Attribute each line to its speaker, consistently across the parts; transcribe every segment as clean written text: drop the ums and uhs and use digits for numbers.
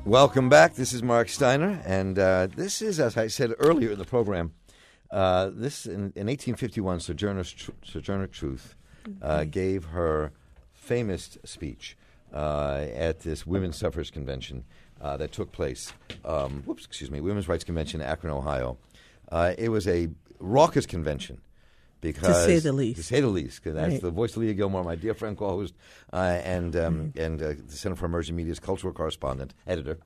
Speaker 1: Welcome back. This is Mark Steiner, and this is, as I said earlier in the program, this in 1851, Sojourner Truth gave her famous speech at this women's suffrage convention that took place. Women's Rights Convention in Akron, Ohio. It was a raucous convention. Because,
Speaker 2: to say the least.
Speaker 1: To say the least. Because that's
Speaker 2: right.
Speaker 1: the voice of Leah Gilmore, my dear friend, co-host, and the Center for Emerging Media's cultural correspondent, editor.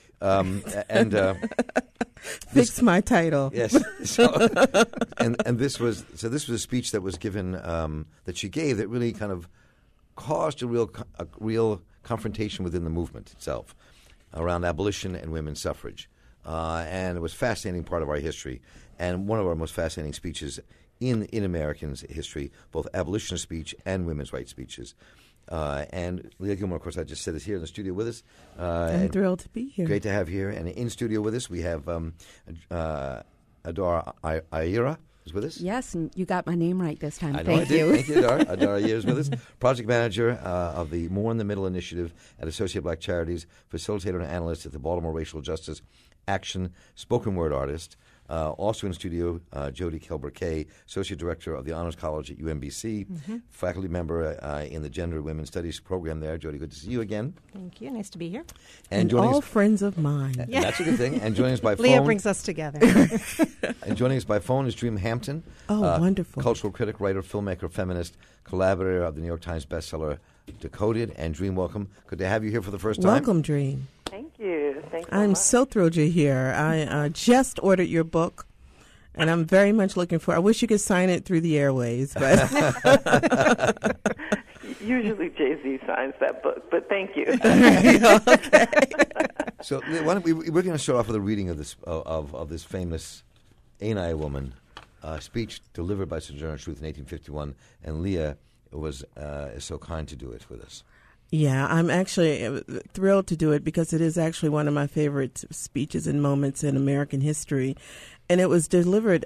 Speaker 2: Fix my title.
Speaker 1: Yes. And this was a speech that was given that she gave that really kind of caused a real confrontation within the movement itself around abolition and women's suffrage, and it was a fascinating part of our history and one of our most fascinating speeches in American history, both abolitionist speech and women's rights speeches. And Leah Gilmore, of course, I just said is here in the studio with us.
Speaker 2: I'm thrilled to be here.
Speaker 1: Great to have you here. And in studio with us, we have Adara Aira is with us.
Speaker 3: Yes, and you got my name right this time.
Speaker 1: I know
Speaker 3: Thank
Speaker 1: I did.
Speaker 3: you.
Speaker 1: Thank you, Adara. Adara Aira is with us. Project manager of the More in the Middle initiative at Associated Black Charities, facilitator and analyst at the Baltimore Racial Justice Action, spoken word artist. Also in studio, Jody Kelber-Kay, Associate Director of the Honors College at UMBC, faculty member in the Gender and Women's Studies program there. Jody, good to see you again.
Speaker 4: Thank you. Nice to be here.
Speaker 2: And all friends of mine.
Speaker 1: Yeah. That's a good thing. And joining us by phone.
Speaker 4: Leah brings us together.
Speaker 1: And joining us by phone is Dream Hampton.
Speaker 2: Oh, wonderful.
Speaker 1: Cultural critic, writer, filmmaker, feminist, collaborator of the New York Times bestseller Decoded. And Dream, welcome. Good to have you here for the first time.
Speaker 2: Welcome, Dream.
Speaker 5: Thank you. Thanks so
Speaker 2: I'm
Speaker 5: much.
Speaker 2: so thrilled you're here. I just ordered your book, and I'm very much looking for. I wish you could sign it through the airways, but
Speaker 5: Usually Jay-Z signs that book, but thank you.
Speaker 2: okay.
Speaker 1: So why don't we're going to start off with a reading of this of this famous Ain't I a Woman speech delivered by Sojourner Truth in 1851, and Leah was so kind to do it with us.
Speaker 2: Yeah, I'm actually thrilled to do it because it is actually one of my favorite speeches and moments in American history. And it was delivered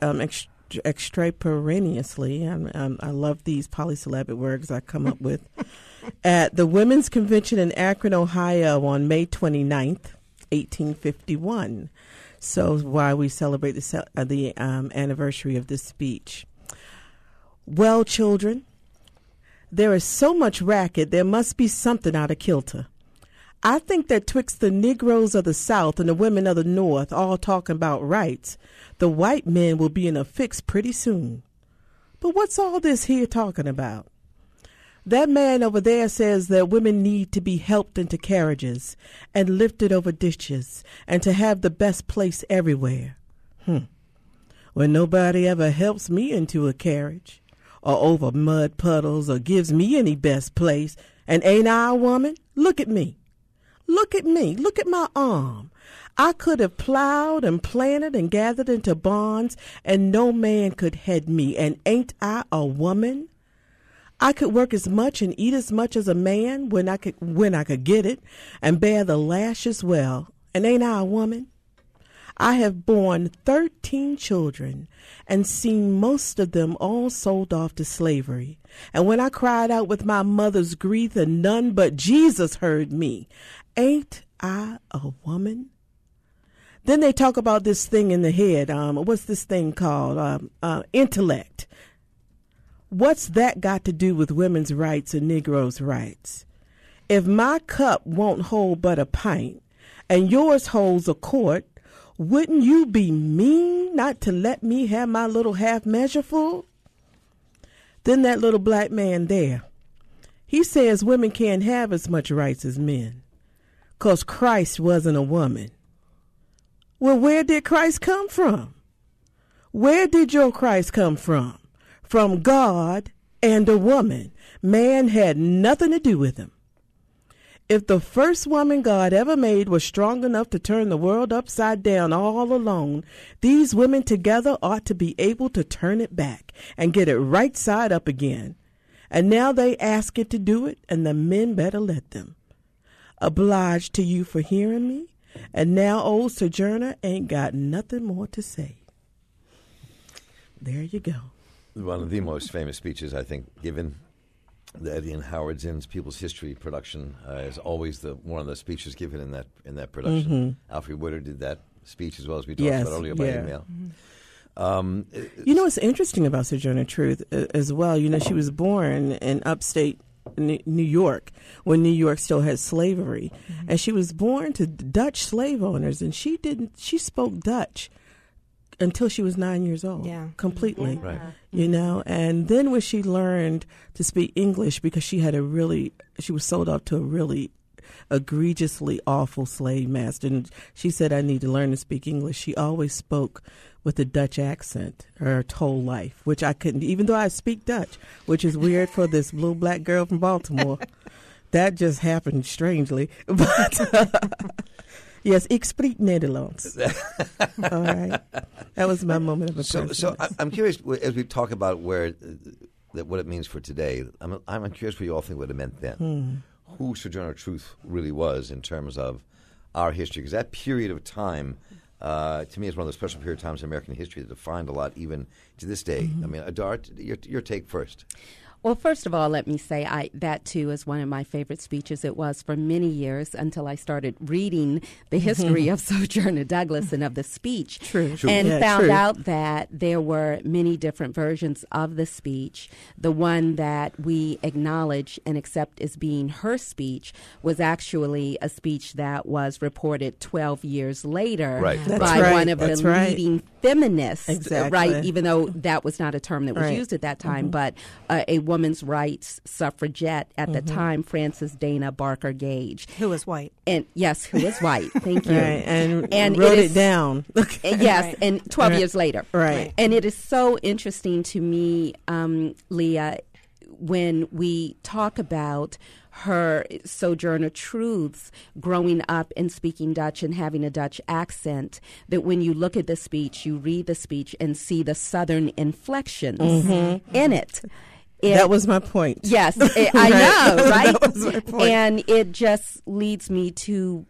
Speaker 2: extemporaneously. I love these polysyllabic words I come up with. At the Women's Convention in Akron, Ohio on May 29th, 1851. So why we celebrate the anniversary of this speech. Well, children, there is so much racket, there must be something out of kilter. I think that twixt the Negroes of the South and the women of the North all talking about rights, the white men will be in a fix pretty soon. But what's all this here talking about? That man over there says that women need to be helped into carriages and lifted over ditches and to have the best place everywhere. Well, nobody ever helps me into a carriage or over mud puddles or gives me any best place. And ain't I a woman? Look at me. Look at me. Look at my arm. I could have plowed and planted and gathered into barns, and no man could head me. And ain't I a woman? I could work as much and eat as much as a man when I could get it, and bear the lashes well. And ain't I a woman? I have borne 13 children and seen most of them all sold off to slavery. And when I cried out with my mother's grief and none but Jesus heard me, ain't I a woman? Then they talk about this thing in the head. What's this thing called? Intellect. What's that got to do with women's rights and Negroes' rights? If my cup won't hold but a pint and yours holds a quart, wouldn't you be mean not to let me have my little half measure full? Then that little black man there, he says women can't have as much rights as men, 'cause Christ wasn't a woman. Well, where did Christ come from? Where did your Christ come from? From God and a woman. Man had nothing to do with him. If the first woman God ever made was strong enough to turn the world upside down all alone, these women together ought to be able to turn it back and get it right side up again. And now they ask it to do it, and the men better let them. Obliged to you for hearing me, and now old Sojourner ain't got nothing more to say. There you go.
Speaker 1: One of the most famous speeches, I think, given the Eddie and Howard Zinn's People's History production is always one of the speeches given in that production. Alfred Woodard did that speech as well as we talked about earlier by email.
Speaker 2: What's interesting about Sojourner Truth as well, she was born in upstate New York when New York still had slavery, and she was born to Dutch slave owners, and she spoke Dutch until she was 9 years old, completely,
Speaker 1: right.
Speaker 2: And then when she learned to speak English, because she was sold off to a really egregiously awful slave master, and she said, I need to learn to speak English. She always spoke with a Dutch accent her whole life, which I couldn't, even though I speak Dutch, which is weird for this blue black girl from Baltimore. That just happened strangely. But yes, ik spreek Nederlands. All right. That was my moment of impression.
Speaker 1: So I'm curious, as we talk about what it means for today, I'm curious what you all think what it meant then. Who Sojourner Truth really was in terms of our history. Because that period of time, to me, is one of the special period of times in American history that defined a lot even to this day. I mean, Adar, your take first.
Speaker 3: Well, first of all, let me say that, too, is one of my favorite speeches. It was for many years until I started reading the history of Sojourner Douglas and of the speech.
Speaker 2: True.
Speaker 3: And found out that there were many different versions of the speech. The one that we acknowledge and accept as being her speech was actually a speech that was reported 12 years later by one of the leading feminists, right? Even though that was not a term that was used at that time, but a women's rights suffragette at the time, Frances Dana Barker Gage.
Speaker 4: Who was white.
Speaker 3: And yes, who was white. Thank you.
Speaker 2: Right, and wrote it down.
Speaker 3: Yes, and 12 years later.
Speaker 2: Right.
Speaker 3: And it is so interesting to me, Leah, when we talk about her Sojourner Truths growing up and speaking Dutch and having a Dutch accent, that when you look at the speech, you read the speech and see the Southern inflections in it.
Speaker 2: That was my point.
Speaker 3: Yes, I know, right?
Speaker 2: That was my point.
Speaker 3: And it just leads me to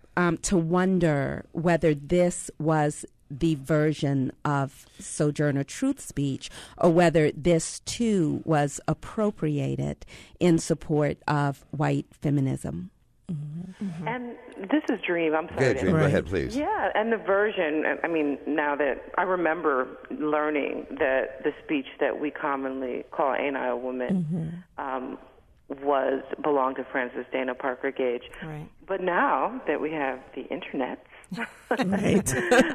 Speaker 3: wonder whether this was the version of Sojourner Truth speech, or whether this too was appropriated in support of white feminism.
Speaker 5: And this is Dream. I'm sorry.
Speaker 1: Okay, Dream, go ahead, please.
Speaker 5: Yeah, and the version, I mean, now that I remember learning that the speech that we commonly call Ain't I a Woman belonged to Frances Dana Parker Gage.
Speaker 4: Right.
Speaker 5: But now that we have the internet,
Speaker 2: Right.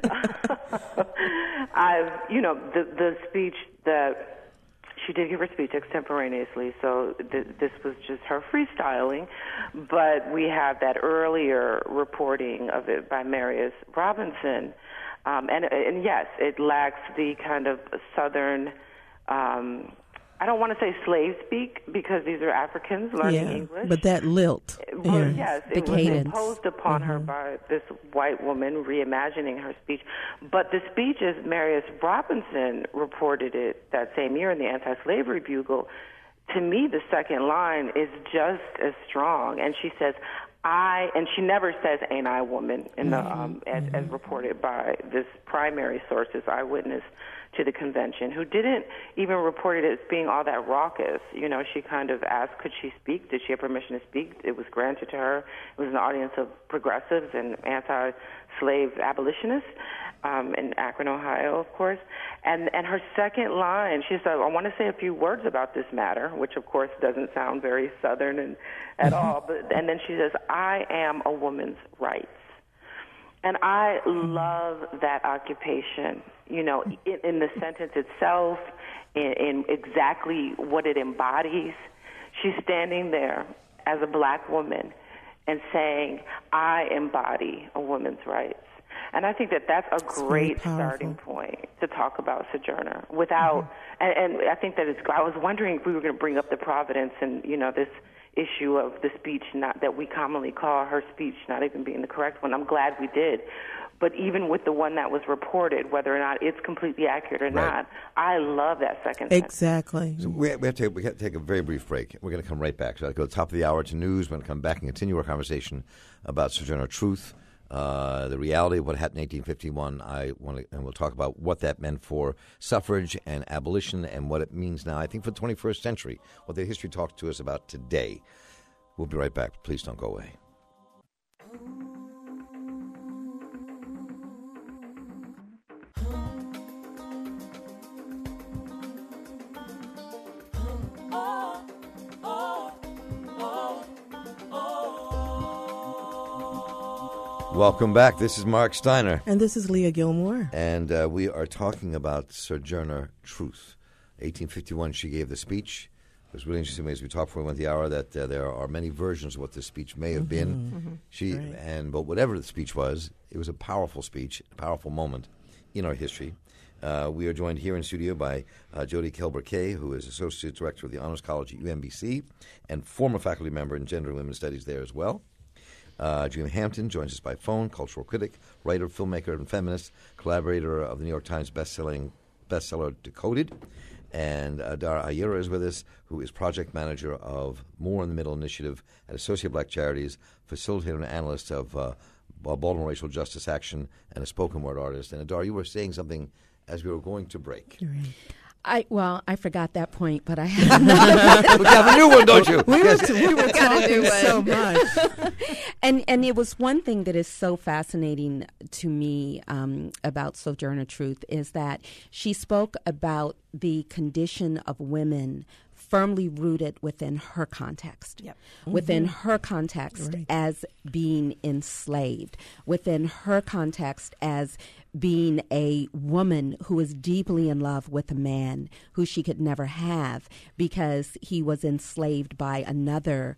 Speaker 5: the speech that she did give her speech extemporaneously, so this was just her freestyling. But we have that earlier reporting of it by Marius Robinson. And yes, it lacks the kind of Southern, I don't want to say slave speak, because these are Africans learning English.
Speaker 2: But that lilt.
Speaker 5: Well, yes,
Speaker 3: The
Speaker 5: it was
Speaker 3: cadence.
Speaker 5: imposed upon her by this white woman reimagining her speech. But the speech, as Marius Robinson reported it that same year in the Anti-Slavery Bugle, to me, the second line is just as strong. And she says, and she never says, ain't I a woman, in the, as reported by this primary source, this eyewitness to the convention, who didn't even report it as being all that raucous. She kind of asked, could she speak? Did she have permission to speak? It was granted to her. It was an audience of progressives and anti-slave abolitionists in Akron, Ohio, of course. And her second line, she said, I want to say a few words about this matter, which, of course, doesn't sound very Southern at all. And then she says, I am a woman's rights. And I love that occupation, in the sentence itself, in exactly what it embodies. She's standing there as a black woman and saying, I embody a woman's rights. And I think that that's a great starting point to talk about Sojourner without, and I think that I was wondering if we were going to bring up the Providence and, this issue of the speech that we commonly call her speech not even being the correct one. I'm glad we did. But even with the one that was reported, whether or not it's completely accurate or not, I love that second sentence.
Speaker 2: Exactly.
Speaker 1: So we have to take a very brief break. We're going to come right back. So I'll go to the top of the hour to news. We're going to come back and continue our conversation about Sojourner Truth, the reality of what happened in 1851. And we'll talk about what that meant for suffrage and abolition and what it means now, I think, for the 21st century, what the history talks to us about today. We'll be right back. Please don't go away. Welcome back. This is Mark Steiner.
Speaker 2: And this is Leah Gilmore.
Speaker 1: And we are talking about Sojourner Truth. 1851, she gave the speech. It was really interesting as we talked before we went the hour that there are many versions of what the speech may have been. But whatever the speech was, it was a powerful speech, a powerful moment in our history. We are joined here in studio by Jody Kelber-Kay, who is Associate Director of the Honors College at UMBC and former faculty member in Gender and Women's Studies there as well. Dream Hampton joins us by phone, cultural critic, writer, filmmaker, and feminist, collaborator of the New York Times bestseller Decoded. And Dara Ayera is with us, who is project manager of More in the Middle Initiative at Associate Black Charities, facilitator and analyst of Baltimore Racial Justice Action, and a spoken word artist. And Dara, you were saying something as we were going to break.
Speaker 2: You're right.
Speaker 3: I forgot that point, but I have
Speaker 1: You have a new one, don't you?
Speaker 2: We were talking so much.
Speaker 3: And it was one thing that is so fascinating to me about Sojourner Truth is that she spoke about the condition of women firmly rooted within her context, within her context as being enslaved, within her context as being a woman who is deeply in love with a man who she could never have because he was enslaved by another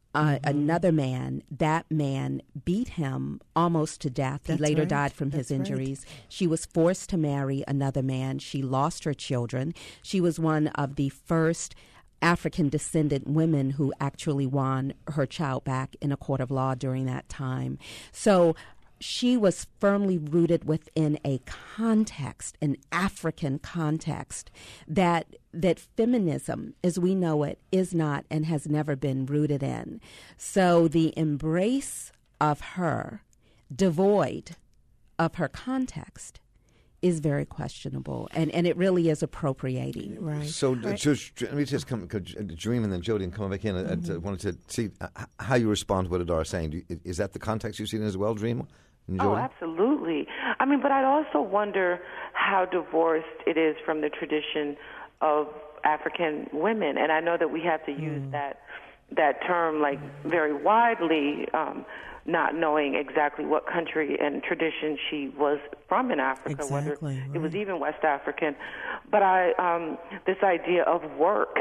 Speaker 3: man. That man beat him almost to death. He later died from his injuries. She was forced to marry another man. She lost her children. She was one of the first African-descendant women who actually won her child back in a court of law during that time. So she was firmly rooted within a context, an African context, that feminism, as we know it, is not and has never been rooted in. So the embrace of her, devoid of her context, is very questionable, and it really is appropriating.
Speaker 2: Right.
Speaker 1: So let me just Dream and then Jody and come back in. I wanted to see how you respond to what Adara is saying. Is that the context you've seen as well, Dream?
Speaker 5: Oh, absolutely. I mean, but I'd also wonder how divorced it is from the tradition of African women, and I know that we have to use that term like very widely, not knowing exactly what country and tradition she was from in Africa, whether it was even West African. But this idea of work,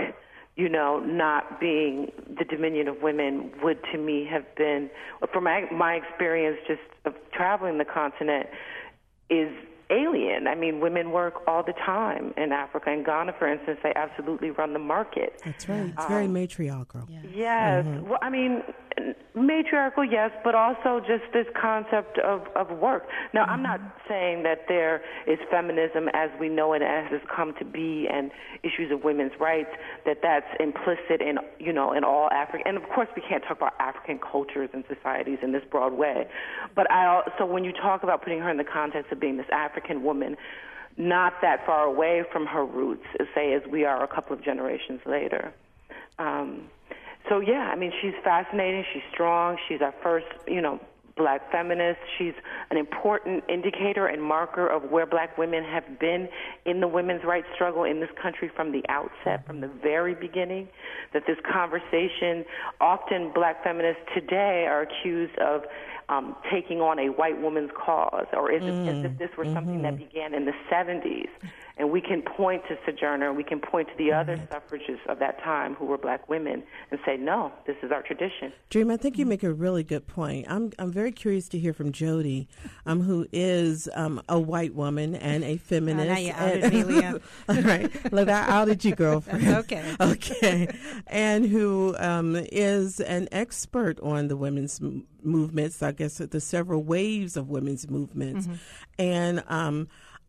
Speaker 5: not being the dominion of women would to me have been, from my experience just of traveling the continent, is alien. I mean, women work all the time in Africa. In Ghana, for instance, they absolutely run the market.
Speaker 2: That's right. It's very matriarchal.
Speaker 5: Yes. Well, I mean, matriarchal, yes, but also just this concept of work. Now, I'm not saying that there is feminism as we know it, as it's come to be, and issues of women's rights, that's implicit in, in all African. And, of course, we can't talk about African cultures and societies in this broad way. But so when you talk about putting her in the context of being this African woman, not that far away from her roots, say, as we are a couple of generations later. So, yeah, I mean, she's fascinating. She's strong. She's our first, black feminist. She's an important indicator and marker of where black women have been in the women's rights struggle in this country from the outset, from the very beginning, that this conversation, often black feminists today are accused of taking on a white woman's cause, or as if this were something that began in the 70s. And we can point to Sojourner, we can point to the other suffragists of that time who were black women and say, no, this is our tradition.
Speaker 2: Dream, I think you make a really good point. I'm very curious to hear from Jody, who is a white woman and a feminist.
Speaker 4: Now you outed me, Leah.
Speaker 2: All right. Look, I outed you, girlfriend.
Speaker 4: Okay.
Speaker 2: Okay. And who is an expert on the women's movements, I guess the several waves of women's movements. And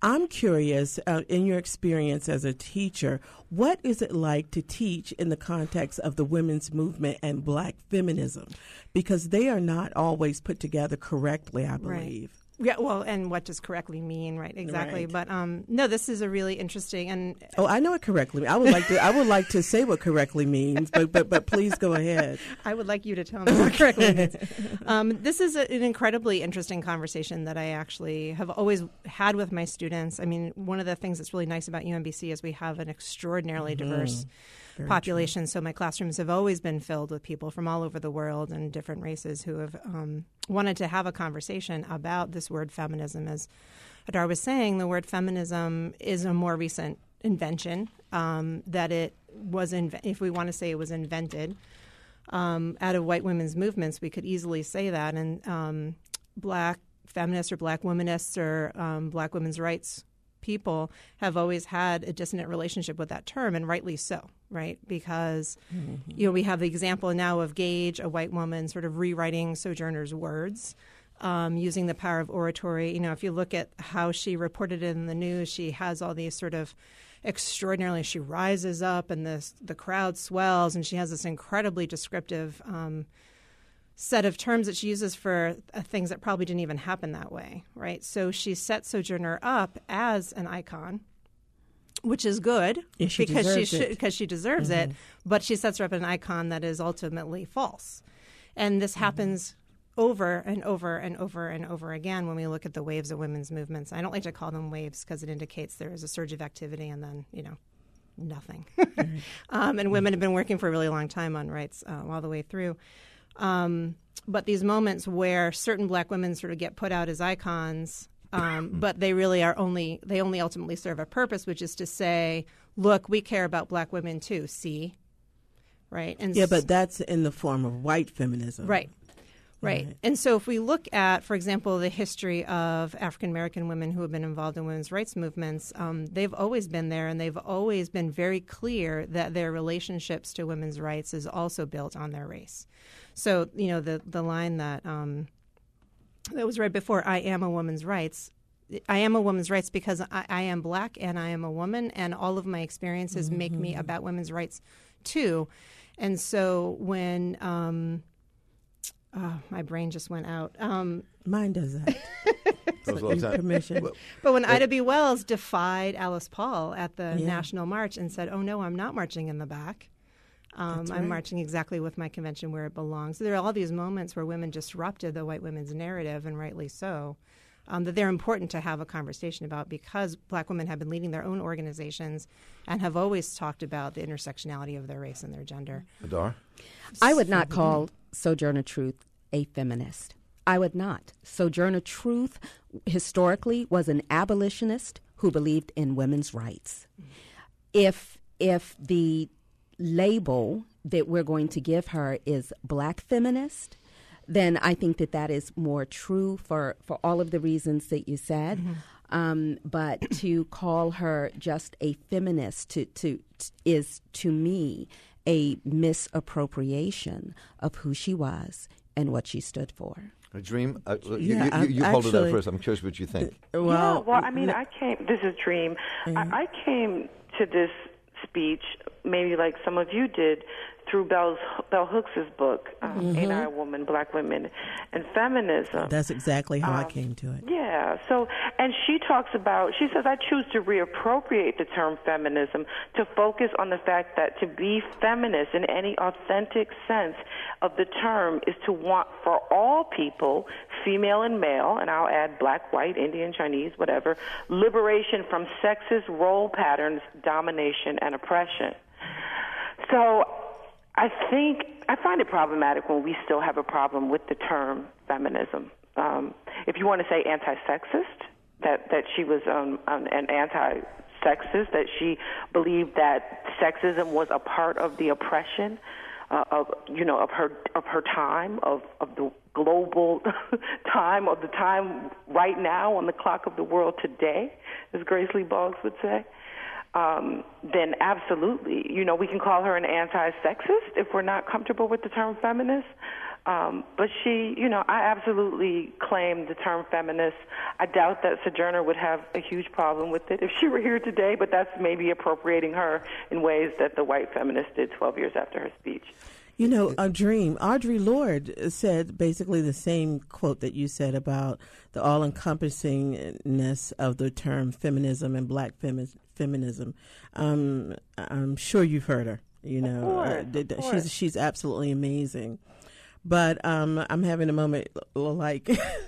Speaker 2: I'm curious, in your experience as a teacher, what is it like to teach in the context of the women's movement and Black feminism? Because they are not always put together correctly, I believe.
Speaker 4: Right. Yeah, well, and what does correctly mean, right? Exactly.
Speaker 2: Right.
Speaker 4: But no, this is a really interesting and
Speaker 2: I know what correctly. I would like to say what correctly means, but please go ahead.
Speaker 4: I would like you to tell me what correctly means. This is an incredibly interesting conversation that I actually have always had with my students. I mean, one of the things that's really nice about UMBC is we have an extraordinarily diverse population. True. So my classrooms have always been filled with people from all over the world and different races who have wanted to have a conversation about this word feminism. As Adar was saying, the word feminism is a more recent invention, that it was, if we want to say it was invented out of white women's movements, we could easily say that. And Black feminists or Black womanists or Black women's rights people have always had a dissonant relationship with that term, and rightly so, right? Because, we have the example now of Gage, a white woman, sort of rewriting Sojourner's words, using the power of oratory. If you look at how she reported it in the news, she has all these sort of extraordinarily, she rises up and the crowd swells, and she has this incredibly descriptive set of terms that she uses for things that probably didn't even happen that way, right? So she set Sojourner up as an icon, which is good because she deserves it, but she sets her up an icon that is ultimately false. And this happens over and over and over and over again when we look at the waves of women's movements. I don't like to call them waves because it indicates there is a surge of activity and then, nothing. And women have been working for a really long time on rights all the way through. But these moments where certain Black women sort of get put out as icons, but they really they only ultimately serve a purpose, which is to say, look, we care about Black women too, see? Right? And
Speaker 2: but that's in the form of white feminism.
Speaker 4: Right. And so if we look at, for example, the history of African American women who have been involved in women's rights movements, they've always been there, and they've always been very clear that their relationships to women's rights is also built on their race. So, the line that was right before, I am a woman's rights. I am a woman's rights because I am Black and I am a woman, and all of my experiences make me about women's rights too. And so when my brain just went out.
Speaker 2: Mine does that. Permission.
Speaker 4: But when Ida B. Wells defied Alice Paul at the National March and said, "Oh no, I'm not marching in the back. I'm marching exactly with my convention where it belongs." So there are all these moments where women disrupted the white women's narrative, and rightly so, that they're important to have a conversation about because Black women have been leading their own organizations and have always talked about the intersectionality of their race and their gender.
Speaker 1: Adar?
Speaker 3: I would not call Sojourner Truth a feminist. I would not. Sojourner Truth historically was an abolitionist who believed in women's rights. If the label that we're going to give her is Black feminist, then I think that is more true for all of the reasons that you said. But to call her just a feminist is to me a misappropriation of who she was and what she stood for.
Speaker 1: Dream, you hold it up first. I'm curious what you think.
Speaker 5: This is Dream. I came to this speech, maybe like some of you did, through Bell Hooks' book, Ain't I a Woman, Black Women and Feminism.
Speaker 2: That's exactly how I came to it.
Speaker 5: Yeah. So, and she says, I choose to reappropriate the term feminism to focus on the fact that to be feminist in any authentic sense of the term is to want for all people, female and male, and I'll add Black, white, Indian, Chinese, whatever, liberation from sexist role patterns, domination, and oppression. So, I find it problematic when we still have a problem with the term feminism. If you want to say anti-sexist, that she was an anti-sexist, that she believed that sexism was a part of the oppression of her time, of the global time, of the time right now on the clock of the world today, as Grace Lee Boggs would say. Then absolutely, we can call her an anti-sexist if we're not comfortable with the term feminist. But she, I absolutely claim the term feminist. I doubt that Sojourner would have a huge problem with it if she were here today, but that's maybe appropriating her in ways that the white feminist did 12 years after her speech.
Speaker 2: Dream. Audre Lorde said basically the same quote that you said about the all-encompassingness of the term feminism and black feminism. I'm sure you've heard her.
Speaker 5: Of course.
Speaker 2: She's absolutely amazing. But I'm having a moment like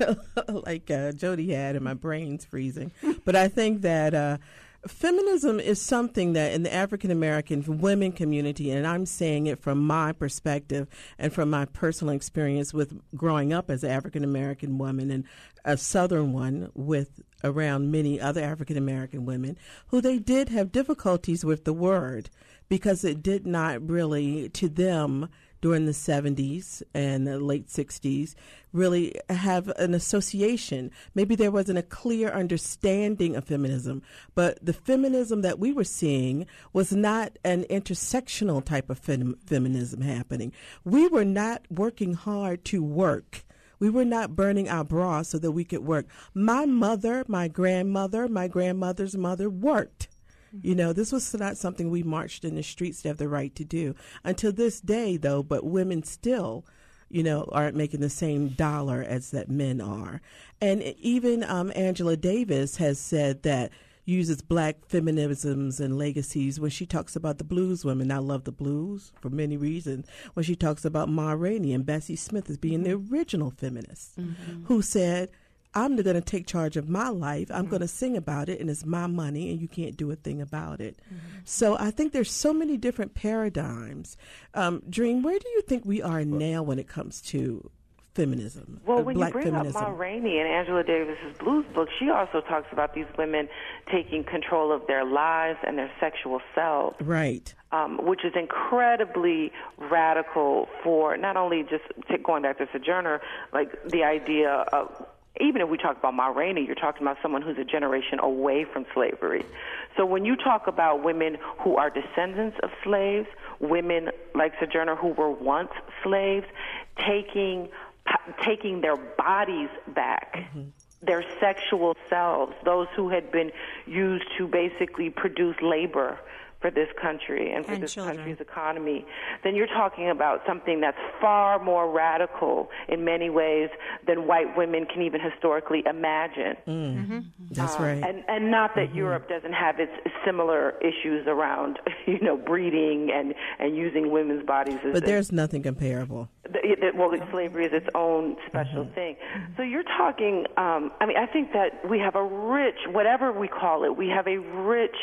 Speaker 2: Jody had, and my brain's freezing. But I think that feminism is something that in the African American women community, and I'm saying it from my perspective and from my personal experience with growing up as an African American woman and a Southern one with around many other African American women who they did have difficulties with the word because it did not really, to them, during the 70s and the late 60s, really have an association. Maybe there wasn't a clear understanding of feminism, but the feminism that we were seeing was not an intersectional type of feminism happening. We were not working hard to work. We were not burning our bra so that we could work. My mother, my grandmother's mother worked. This was not something we marched in the streets to have the right to do. Until this day, though, but women still, aren't making the same dollar as that men are. And even Angela Davis has said that, uses black feminisms and legacies when she talks about the blues women. I love the blues for many reasons. When she talks about Ma Rainey and Bessie Smith as being the original feminists who said, I'm going to take charge of my life. I'm going to sing about it, and it's my money, and you can't do a thing about it. So I think there's so many different paradigms. Dream, where do you think we are now when it comes to feminism?
Speaker 5: Well, when
Speaker 2: black
Speaker 5: you bring
Speaker 2: feminism?
Speaker 5: up Ma Rainey and Angela Davis's blues book, she also talks about these women taking control of their lives and their sexual selves.
Speaker 2: Right.
Speaker 5: Which is incredibly radical for not only just going back to Sojourner, like the idea of, even if we talk about Ma Rainey, you're talking about someone who's a generation away from slavery. So when you talk about women who are descendants of slaves, women like Sojourner who were once slaves, taking their bodies back, their sexual selves, those who had been used to basically produce labor for this country and for this country's economy, then you're talking about something that's far more radical in many ways than white women can even historically imagine.
Speaker 2: That's right.
Speaker 5: And not that Europe doesn't have its similar issues around, breeding and using women's bodies as...
Speaker 2: But there's nothing comparable.
Speaker 5: Slavery is its own special thing. So you're talking, I think that we have a rich, whatever we call it, we have a rich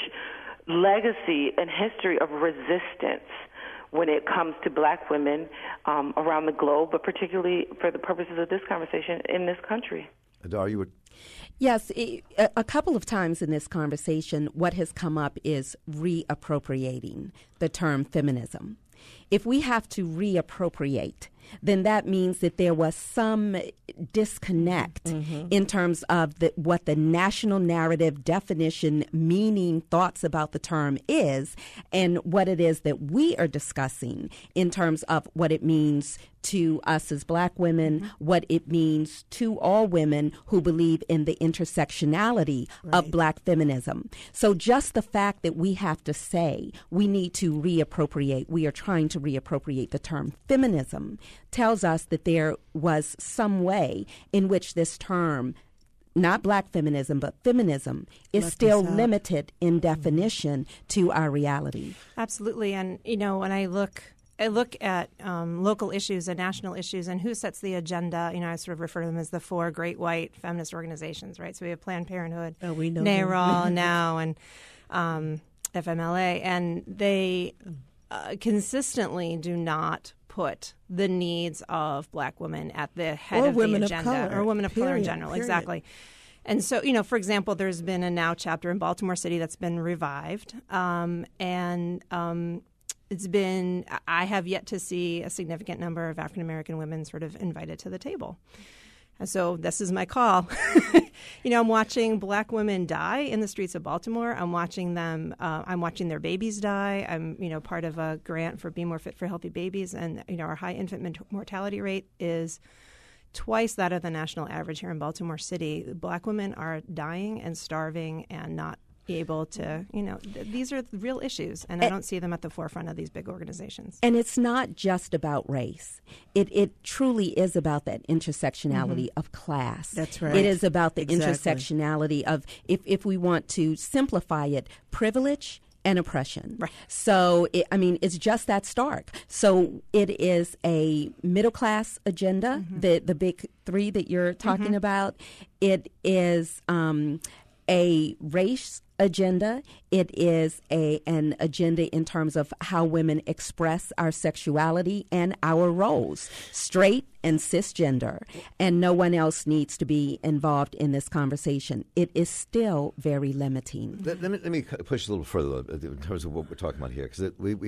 Speaker 5: legacy and history of resistance when it comes to black women around the globe, but particularly for the purposes of this conversation in this country.
Speaker 1: Adar, you would...
Speaker 3: Yes, a couple of times in this conversation, what has come up is reappropriating the term feminism. If we have to reappropriate, then that means that there was some disconnect in terms of what the national narrative definition, meaning, thoughts about the term is, and what it is that we are discussing in terms of what it means to us as black women, what it means to all women who believe in the intersectionality of black feminism. So just the fact that we have to say we need to reappropriate, we are trying to reappropriate the term feminism, tells us that there was some way in which this term, not black feminism, but feminism, is still limited in definition to our reality.
Speaker 4: Absolutely. And, when I look at local issues and national issues and who sets the agenda, I sort of refer to them as the four great white feminist organizations, right? So we have Planned Parenthood, NARAL now, and FMLA, and they consistently do not put the needs of black women at the head of the agenda, or women of color in general. Exactly. And so, for example, there's been a NOW chapter in Baltimore City that's been revived, I have yet to see a significant number of African American women sort of invited to the table. And so this is my call. I'm watching Black women die in the streets of Baltimore. I'm watching them. I'm watching their babies die. I'm, part of a grant for Be More Fit for Healthy Babies, and our high infant mortality rate is twice that of the national average here in Baltimore City. Black women are dying and starving and not able to, these are real issues, and I don't see them at the forefront of these big organizations.
Speaker 3: And it's not just about race. It truly is about that intersectionality of class.
Speaker 2: That's right.
Speaker 3: It is about the
Speaker 2: Exactly.
Speaker 3: intersectionality of, if we want to simplify it, privilege and oppression.
Speaker 4: Right.
Speaker 3: So, it's just that stark. So it is a middle class agenda, the big three that you're talking about. It is a race agenda. It is an agenda in terms of how women express our sexuality and our roles, straight and cisgender, and no one else needs to be involved in this conversation. It is still very limiting.
Speaker 1: Let me push a little further in terms of what we're talking about here, because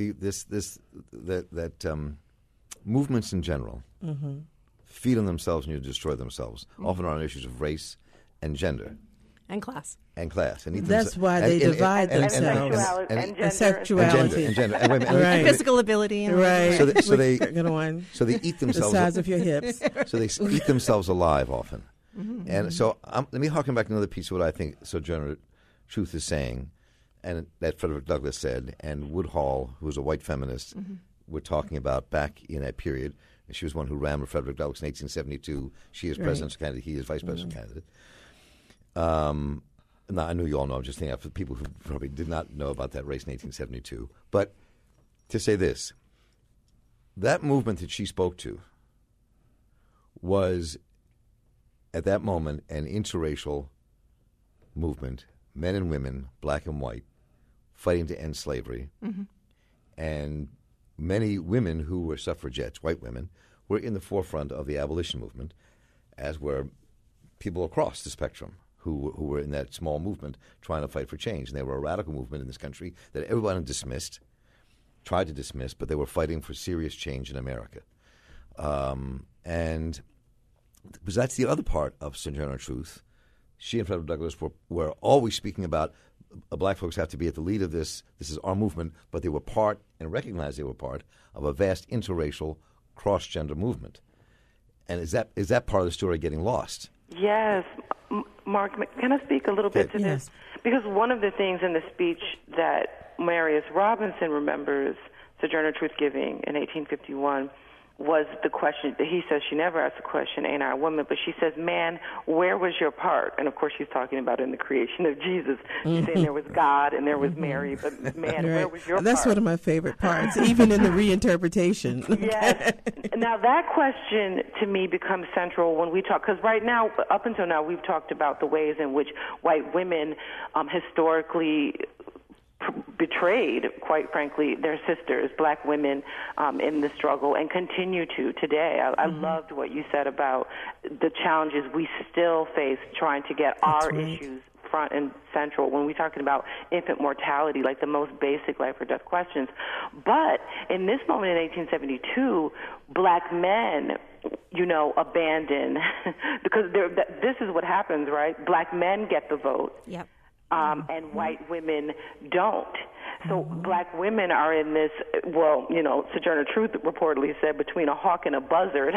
Speaker 1: movements in general feed on themselves and destroy themselves, often on issues of race and gender.
Speaker 4: And class.
Speaker 1: And class. And
Speaker 2: That's why they divide themselves.
Speaker 5: And sexuality.
Speaker 2: And sexuality.
Speaker 1: And gender. And women.
Speaker 2: Right.
Speaker 4: Physical ability. And
Speaker 2: Right.
Speaker 1: So they
Speaker 2: Good one.
Speaker 1: So they eat
Speaker 2: The
Speaker 1: themselves.
Speaker 2: size of your hips.
Speaker 1: So they eat themselves alive often. And so let me harken back to another piece of what I think Sojourner Truth is saying, and that Frederick Douglass said, and Woodhull, who was a white feminist, were talking about back in that period. She was one who ran with Frederick Douglass in 1872. She is president's candidate. He is vice president candidate. Now, I know you all know. I'm just thinking for people who probably did not know about that race in 1872. But to say this, that movement that she spoke to was, at that moment, an interracial movement, men and women, black and white, fighting to end slavery. And many women who were suffragettes, white women, were in the forefront of the abolition movement, as were people across the spectrum who were in that small movement trying to fight for change. And they were a radical movement in this country that everyone dismissed, tried to dismiss, but they were fighting for serious change in America. And because that's the other part of Sojourner Truth. She and Frederick Douglass were always speaking about black folks have to be at the lead of this. This is our movement, but they were part, and recognized they were part, of a vast interracial, cross-gender movement. And is that part of the story getting lost?
Speaker 5: Yes. Mark, can I speak a little bit to
Speaker 2: Yes.
Speaker 5: this? Because one of the things in the speech that Marius Robinson remembers Sojourner Truth giving in 1851 was the question. He says she never asked the question, ain't I a woman? But she says, man, where was your part? And, of course, she's talking about in the creation of Jesus. She's saying there was God and there was Mary, but, man, where was your
Speaker 2: That's
Speaker 5: part?
Speaker 2: one of my favorite parts, even in the reinterpretation.
Speaker 5: Yes. Now, that question to me becomes central when we talk, because right now, up until now, we've talked about the ways in which white women historically betrayed, quite frankly, their sisters, black women, in the struggle, and continue to today. I loved what you said about the challenges we still face trying to get our issues front and central when we're talking about infant mortality, like the most basic life or death questions. But in this moment in 1872, black men, abandon, because this is what happens, right? Black men get the vote.
Speaker 4: Yep.
Speaker 5: And white women don't. So black women are in this, Sojourner Truth reportedly said, between a hawk and a buzzard.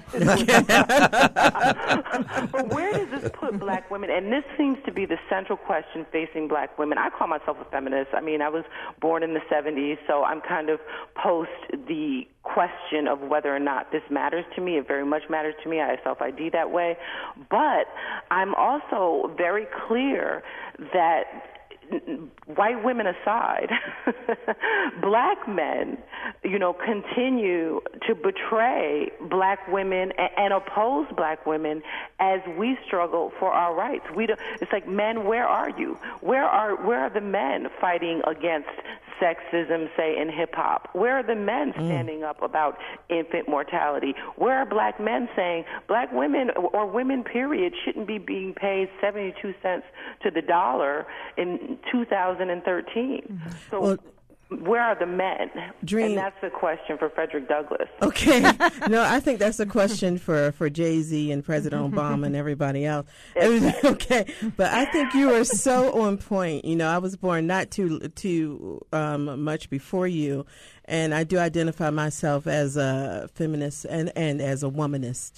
Speaker 5: But where does this put black women? And this seems to be the central question facing black women. I call myself a feminist. I mean, I was born in the 70s, so I'm kind of post the question of whether or not this matters to me. It very much matters to me. I self-ID that way. But I'm also very clear that white women aside, black men, continue to betray black women and oppose black women as we struggle for our rights. It's like, men, where are you? Where are the men fighting against sexism, say, in hip-hop? Where are the men standing up about infant mortality? Where are black men saying black women or women, period, shouldn't be being paid 72 cents to the dollar in 2013? So Where are the men?
Speaker 2: Dream.
Speaker 5: And that's the question for Frederick Douglass.
Speaker 2: Okay. No, I think that's a question for Jay-Z and President Obama and everybody else. Okay. But I think you are so on point. You know, I was born not too much before you, and I do identify myself as a feminist and as a womanist.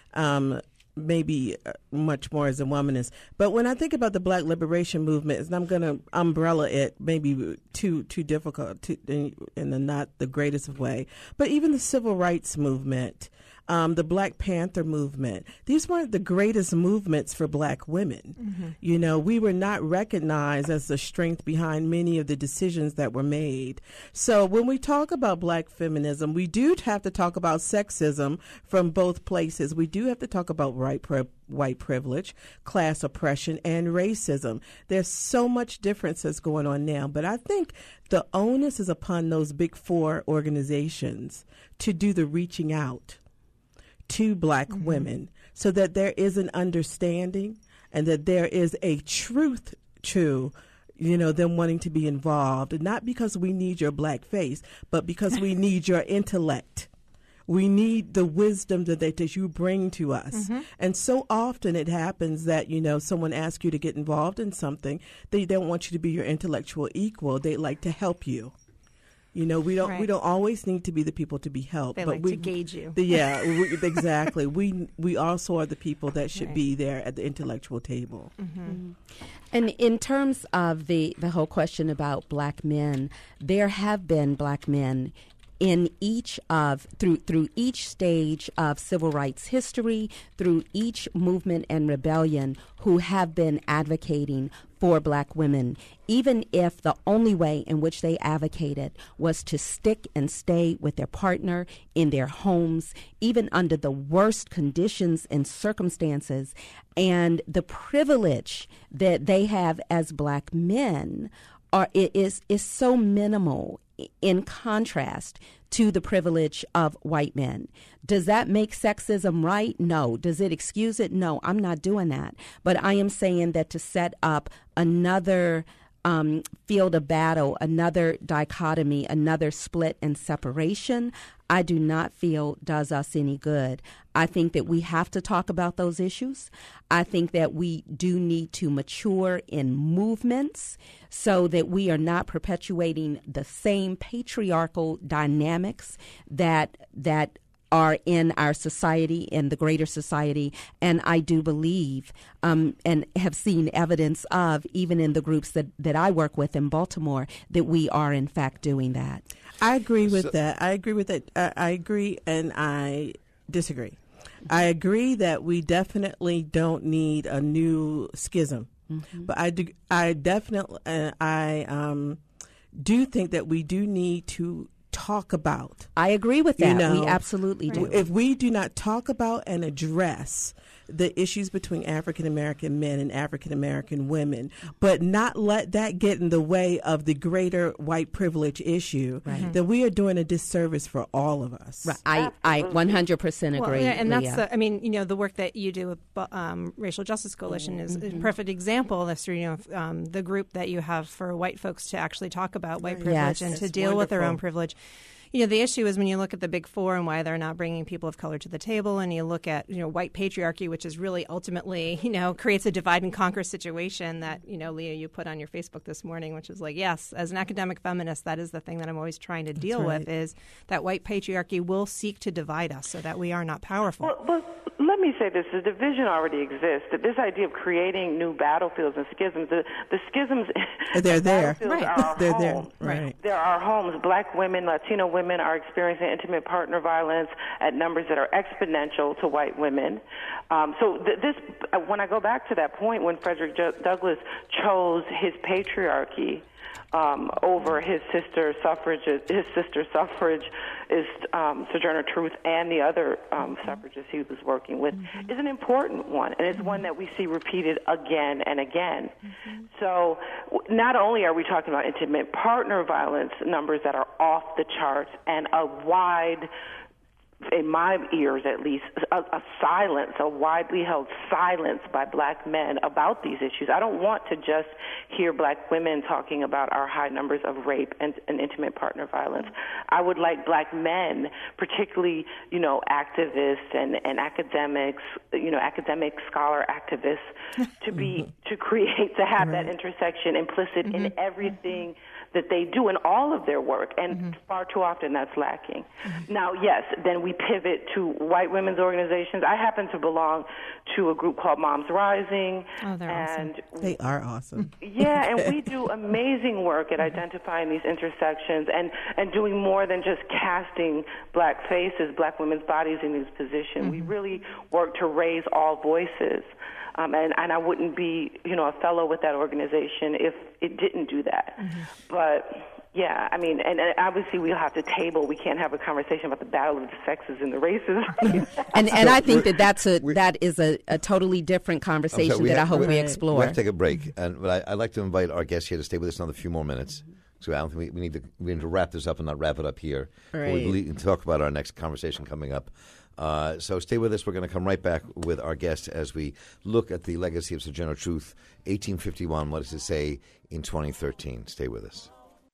Speaker 2: Maybe much more as a womanist. But when I think about the Black Liberation Movement, and I'm going to umbrella it, maybe too difficult in not the greatest of way, but even the Civil Rights Movement, the Black Panther movement, these weren't the greatest movements for Black women. Mm-hmm. You know, we were not recognized as the strength behind many of the decisions that were made. So when we talk about Black feminism, we do have to talk about sexism from both places. We do have to talk about white privilege, class oppression, and racism. There's so much difference that's going on now, but I think the onus is upon those big four organizations to do the reaching out to Black mm-hmm. women so that there is an understanding and that there is a truth to, you know, them wanting to be involved. And not because we need your Black face, but because we need your intellect. We need the wisdom that you bring to us. Mm-hmm. And so often it happens that, you know, someone asks you to get involved in something. They don't want you to be your intellectual equal. They like to help you. You know, we don't always need to be the people to be helped.
Speaker 4: They
Speaker 2: but
Speaker 4: to gauge you.
Speaker 2: Exactly. We also are the people that should be there at the intellectual table.
Speaker 3: Mm-hmm. Mm-hmm. And in terms of the whole question about Black men, there have been Black men in each of through each stage of civil rights history, through each movement and rebellion, who have been advocating for Black women, even if the only way in which they advocated was to stick and stay with their partner in their homes, even under the worst conditions and circumstances. And the privilege that they have as Black men is so minimal in contrast to the privilege of white men. Does that make sexism right? No. Does it excuse it? No, I'm not doing that. But I am saying that to set up another field of battle, another dichotomy, another split and separation, I do not feel does us any good. I think that we have to talk about those issues. I think that we do need to mature in movements so that we are not perpetuating the same patriarchal dynamics that are in our society, in the greater society. And I do believe and have seen evidence of, even in the groups that I work with in Baltimore, that we are in fact doing that.
Speaker 2: I agree with that. I agree and I disagree. I agree that we definitely don't need a new schism. Mm-hmm. But I do think that we do need to talk about.
Speaker 3: I agree with that.
Speaker 2: You know,
Speaker 3: we absolutely do.
Speaker 2: If we do not talk about and address the issues between African American men and African American women, but not let that get in the way of the greater white privilege issue, right, then we are doing a disservice for all of us.
Speaker 3: Right. I 100% agree.
Speaker 4: Well, yeah, and
Speaker 3: Leah.
Speaker 4: that's the work that you do with Racial Justice Coalition is a perfect example. That's the group that you have for white folks to actually talk about white privilege and to deal with their own privilege. You know, the issue is when you look at the big four and why they're not bringing people of color to the table, and you look at, white patriarchy, which is really ultimately, creates a divide and conquer situation that, Leah, you put on your Facebook this morning, which is like, yes, as an academic feminist, that is the thing that I'm always trying to deal with, is that white patriarchy will seek to divide us so that we are not powerful.
Speaker 5: Well, let me say this. The division already exists. This idea of creating new battlefields and schisms, the schisms,
Speaker 2: they're there.
Speaker 5: Right. Are
Speaker 2: they're
Speaker 5: homes.
Speaker 2: There. Right.
Speaker 5: There are homes. Black women, Latino women are experiencing intimate partner violence at numbers that are exponential to white women. When I go back to that point, when Frederick Douglass chose his patriarchy over his sister suffragist Sojourner Truth and the other suffragists he was working with, is an important one, and it's one that we see repeated again and again. So not only are we talking about intimate partner violence numbers that are off the charts and a wide in my ears at least, a silence, a widely held silence by black men about these issues. I don't want to just hear black women talking about our high numbers of rape and intimate partner violence. I would like black men, particularly, activists and academics, academic scholar activists, to have that intersection implicit in everything that they do in all of their work, and far too often that's lacking. Now, yes, then we pivot to white women's organizations. I happen to belong to a group called Moms Rising.
Speaker 4: Oh, they're
Speaker 5: and
Speaker 4: awesome.
Speaker 2: They are awesome.
Speaker 5: Yeah, and we do amazing work at identifying these intersections and doing more than just casting black faces, black women's bodies in these positions. We really work to raise all voices. And I wouldn't be, a fellow with that organization if it didn't do that. But, yeah, I mean, and obviously we'll have to table. We can't have a conversation about the battle of the sexes and the races.
Speaker 3: and I think that is a totally different conversation that I hope we explore.
Speaker 1: We have to take a break, but I'd like to invite our guests here to stay with us another few more minutes. So I don't think we need to wrap this up and not wrap it up here.
Speaker 2: Right.
Speaker 1: We talk about our next conversation coming up. So stay with us. We're going to come right back with our guests as we look at the legacy of Sojourner Truth, 1851. What does it say in 2013? Stay with us.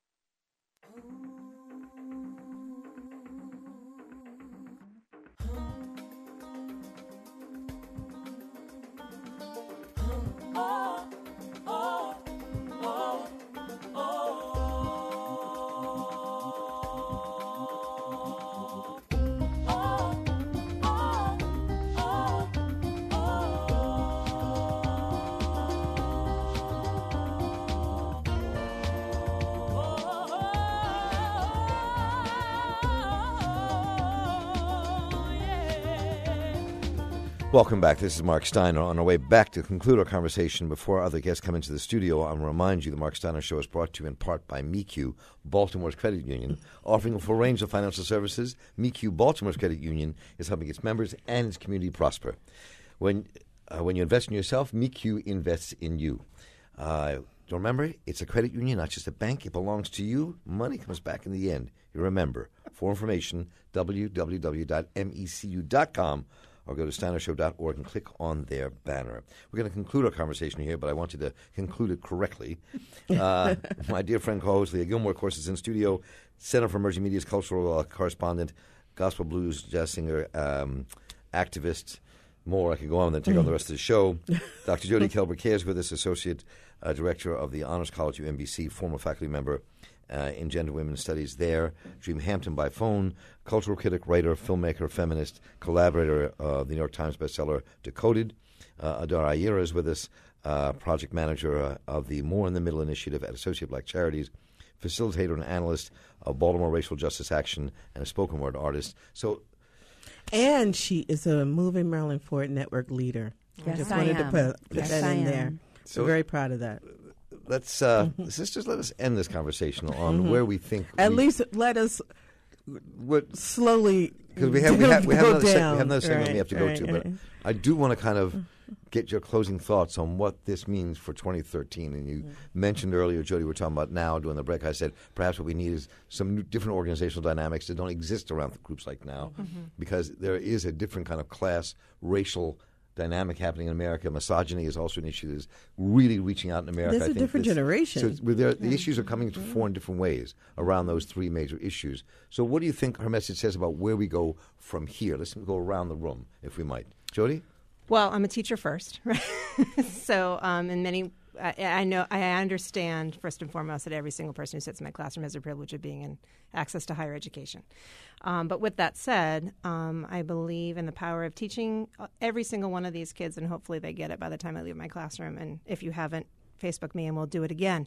Speaker 1: Welcome back. This is Mark Steiner. On our way back to conclude our conversation, before other guests come into the studio, I'll remind you the Mark Steiner Show is brought to you in part by MECU, Baltimore's credit union, offering a full range of financial services. MECU, Baltimore's credit union, is helping its members and its community prosper. When you invest in yourself, MECU invests in you. Remember, it's a credit union, not just a bank. It belongs to you. Money comes back in the end. You remember. For information, www.mecu.com. or go to steinershow.org and click on their banner. We're going to conclude our conversation here, but I want you to conclude it correctly. My dear friend co-host Leah Gilmore, of course, is in studio, Center for Emerging Media's cultural correspondent, gospel blues jazz singer, activist. More, I could go on and then take on the rest of the show. Dr. Jody Kelber is with us, Associate Director of the Honors College of UMBC, former faculty member in gender women's studies there. Dream Hampton by phone, cultural critic, writer, filmmaker, feminist, collaborator of the New York Times bestseller Decoded. Adar Ayera is with us, project manager of the More in the Middle initiative at Associate Black Charities, facilitator and analyst of Baltimore Racial Justice Action, and a spoken word artist.
Speaker 2: And she is a Moving Maryland Forward Network leader.
Speaker 3: Yes,
Speaker 2: Just
Speaker 3: I
Speaker 2: wanted
Speaker 3: am.
Speaker 2: to put
Speaker 3: Yes,
Speaker 2: that
Speaker 3: I
Speaker 2: in
Speaker 3: am.
Speaker 2: there. So very proud of that.
Speaker 1: Sisters, let us end this conversation on where we think
Speaker 2: At least let us slowly
Speaker 1: because we have another segment
Speaker 2: Right,
Speaker 1: we have to go to, but I do want to kind of get your closing thoughts on what this means for 2013. And you mentioned earlier, Jody, we're talking about now during the break. I said perhaps what we need is some different organizational dynamics that don't exist around groups like now, because there is a different kind of class, racial dynamic happening in America. Misogyny is also an issue that is really reaching out in America.
Speaker 2: There's a different generation.
Speaker 1: So the issues are coming to fore in different ways around those three major issues. So what do you think her message says about where we go from here? Let's go around the room, if we might. Jody?
Speaker 4: Well, I'm a teacher first, right? So in many, I understand first and foremost that every single person who sits in my classroom has the privilege of being in access to higher education. But with that said, I believe in the power of teaching every single one of these kids, and hopefully they get it by the time I leave my classroom. And if you haven't, Facebook me and we'll do it again.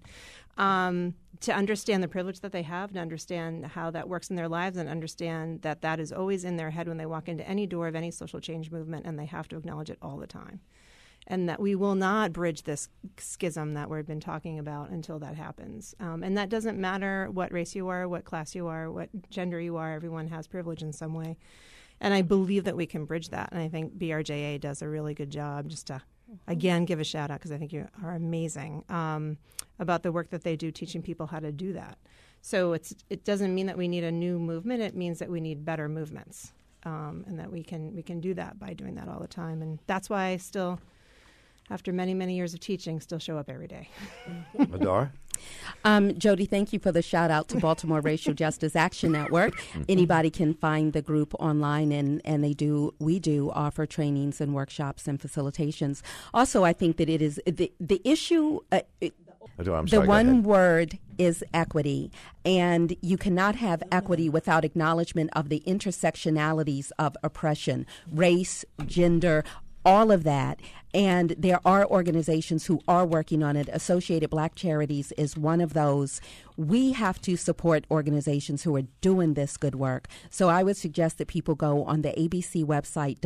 Speaker 4: To understand the privilege that they have, to understand how that works in their lives, and understand that that is always in their head when they walk into any door of any social change movement, and they have to acknowledge it all the time. And that we will not bridge this schism that we've been talking about until that happens. And that doesn't matter what race you are, what class you are, what gender you are. Everyone has privilege in some way. And I believe that we can bridge that. And I think BRJA does a really good job, just to, again, give a shout out, because I think you are amazing, about the work that they do teaching people how to do that. So it doesn't mean that we need a new movement. It means that we need better movements. and that we can do that by doing that all the time. And that's why I still, after many, many years of teaching, still show up every day.
Speaker 1: Madar?
Speaker 3: Jody, thank you for the shout out to Baltimore Racial Justice Action Network. Anybody can find the group online, and we do offer trainings and workshops and facilitations. Also, I think that it is the issue. The one word is equity, and you cannot have equity without acknowledgement of the intersectionalities of oppression, race, gender, all of that. And there are organizations who are working on it. Associated Black Charities is one of those. We have to support organizations who are doing this good work. So I would suggest that people go on the ABC website,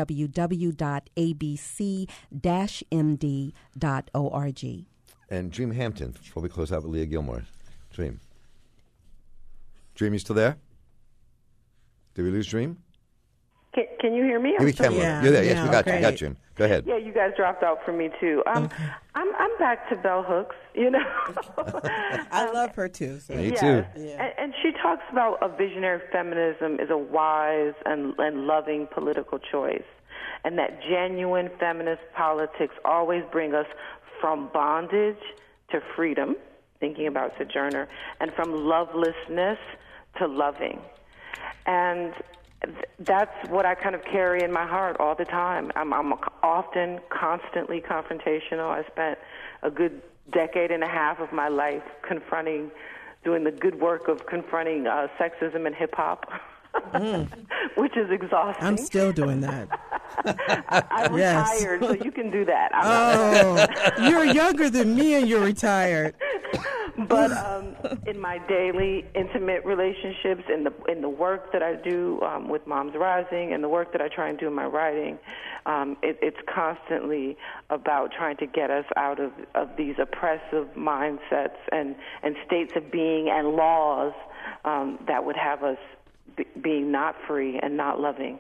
Speaker 3: www.abc-md.org.
Speaker 1: And Dream Hampton, before we close out with Leah Gilmore. Dream, you still there? Did we lose Dream?
Speaker 5: Can you hear me?
Speaker 1: Yeah, we can.
Speaker 2: Yeah,
Speaker 1: You're there. Yes, we got
Speaker 2: okay.
Speaker 1: you. We got Dream. Go ahead.
Speaker 5: Yeah, you guys dropped out for me too.
Speaker 2: Okay.
Speaker 5: I'm back to Bell Hooks. You know,
Speaker 2: I love her too. So.
Speaker 1: Me
Speaker 5: yes.
Speaker 1: too.
Speaker 2: Yeah.
Speaker 5: And she talks about a visionary feminism is a wise and loving political choice, and that genuine feminist politics always bring us from bondage to freedom, thinking about Sojourner, and from lovelessness to loving. And that's what I kind of carry in my heart all the time. I'm often constantly confrontational. I spent a good decade and a half of my life doing the good work of confronting sexism in hip-hop, which is exhausting.
Speaker 2: I'm still doing that.
Speaker 5: I'm
Speaker 2: Yes.
Speaker 5: retired, so you can do that.
Speaker 2: Oh, you're younger than me and you're retired.
Speaker 5: But in my daily intimate relationships, in the work that I do with Moms Rising, and the work that I try and do in my writing, it's constantly about trying to get us out of these oppressive mindsets and states of being and laws that would have us being not free and not loving.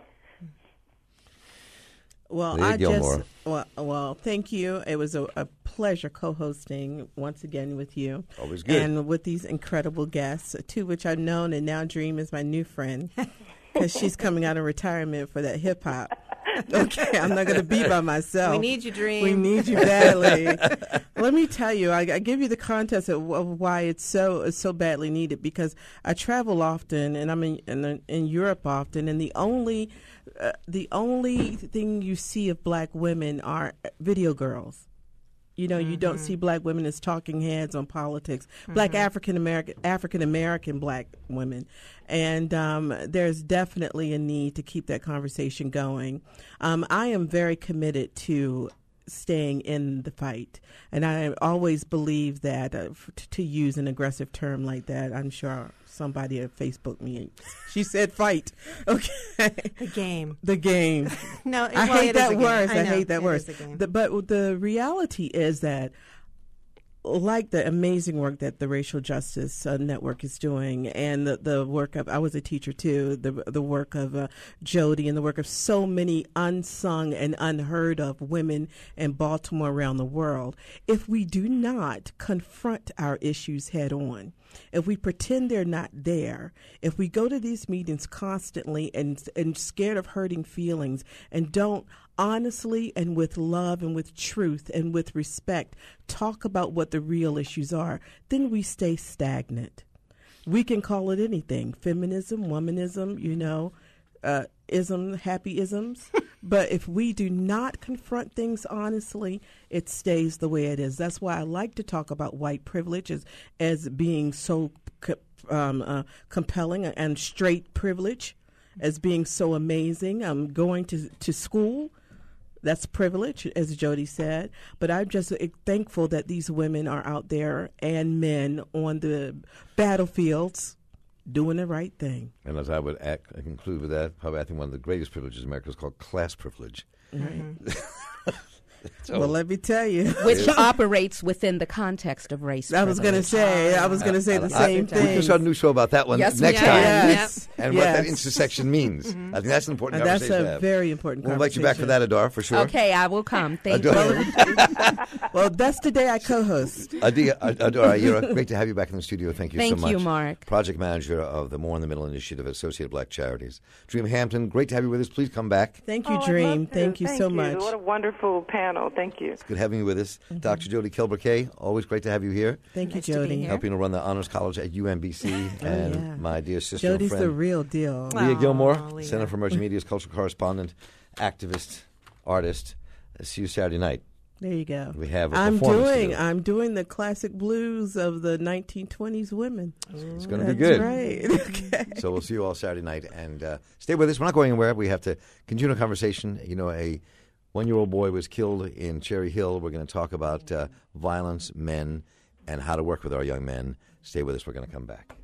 Speaker 2: Well,
Speaker 1: Leah Gilmore.
Speaker 2: Well, thank you. It was a pleasure co-hosting once again with you.
Speaker 1: Always good.
Speaker 2: And with these incredible guests, two which I've known, and now Dream is my new friend because she's coming out of retirement for that hip hop. Okay, I'm not going to be by myself.
Speaker 4: We need you, Dream.
Speaker 2: We need you badly. Let me tell you, I give you the context of why it's so badly needed, because I travel often, and I'm in Europe often, and the only thing you see of black women are video girls. You know, you don't see black women as talking heads on politics. Black African American black women, and there's definitely a need to keep that conversation going. I am very committed to staying in the fight, and I always believe that to use an aggressive term like that, I'm sure somebody at Facebook me. She said fight. Okay. The game.
Speaker 4: No,
Speaker 2: I hate that word. I hate that word. But the reality is that, like the amazing work that the Racial Justice Network is doing, and the work of, I was a teacher too, the work of Jody, and the work of so many unsung and unheard of women in Baltimore, around the world, if we do not confront our issues head on, if we pretend they're not there, if we go to these meetings constantly and scared of hurting feelings, and don't honestly and with love and with truth and with respect talk about what the real issues are, then we stay stagnant. We can call it anything: feminism, womanism, ism, happy isms. But if we do not confront things honestly, it stays the way it is. That's why I like to talk about white privilege as being so compelling, and straight privilege as being so amazing. Going to school, that's privilege, as Jody said. But I'm just thankful that these women are out there, and men on the battlefields, doing the right thing.
Speaker 1: And as I would conclude with that, probably I think one of the greatest privileges in America is called class privilege.
Speaker 2: Right.
Speaker 1: So,
Speaker 2: Well, let me tell you.
Speaker 3: Which operates within the context of race.
Speaker 2: I was going to say the same
Speaker 1: we
Speaker 2: thing.
Speaker 1: can start a new show about that one
Speaker 3: Yes,
Speaker 1: next
Speaker 3: we
Speaker 1: time.
Speaker 3: can.
Speaker 2: Yes.
Speaker 1: And what that intersection means. I think that's an important
Speaker 2: And that's
Speaker 1: conversation to
Speaker 2: a
Speaker 1: have.
Speaker 2: very important
Speaker 1: We'll invite you
Speaker 2: conversation.
Speaker 1: back for that, Adar, for sure.
Speaker 3: Okay, I will come. Thank
Speaker 1: Adar,
Speaker 3: you.
Speaker 2: Well, that's the day I co-host.
Speaker 1: Adar Ayira, great to have you back in the studio. Thank you so
Speaker 3: Thank
Speaker 1: much.
Speaker 3: you, Mark.
Speaker 1: Project manager of the More in the Middle Initiative of Associated Black Charities. Dream Hampton, great to have you with us. Please come back.
Speaker 2: Thank you,
Speaker 5: I'd
Speaker 2: Dream.
Speaker 5: love to.
Speaker 2: Thank you so much.
Speaker 5: What a wonderful panel. Thank you.
Speaker 1: It's good having you with us. Dr. Jody Kilbrequet, always great to have you here.
Speaker 2: Thank you,
Speaker 4: Nice to be
Speaker 2: Jody.
Speaker 4: here.
Speaker 1: Helping to run the Honors College at UMBC. And
Speaker 2: yeah.
Speaker 1: my dear sister
Speaker 2: Jody's
Speaker 1: and
Speaker 2: the
Speaker 1: friend,
Speaker 2: real deal.
Speaker 1: Leah
Speaker 4: Aw,
Speaker 1: Gilmore,
Speaker 4: Leah.
Speaker 1: Center for Emerging Media's cultural correspondent, activist, artist. See you Saturday night.
Speaker 2: There you go.
Speaker 1: We have a
Speaker 2: I'm
Speaker 1: performance to do.
Speaker 2: I'm doing the classic blues of the 1920s women.
Speaker 1: It's going to be
Speaker 2: That's
Speaker 1: good.
Speaker 2: right. Okay.
Speaker 1: So we'll see you all Saturday night. And stay with us. We're not going anywhere. We have to continue a conversation. You know, a 1-year-old boy was killed in Cherry Hill. We're going to talk about violence, men, and how to work with our young men. Stay with us. We're going to come back.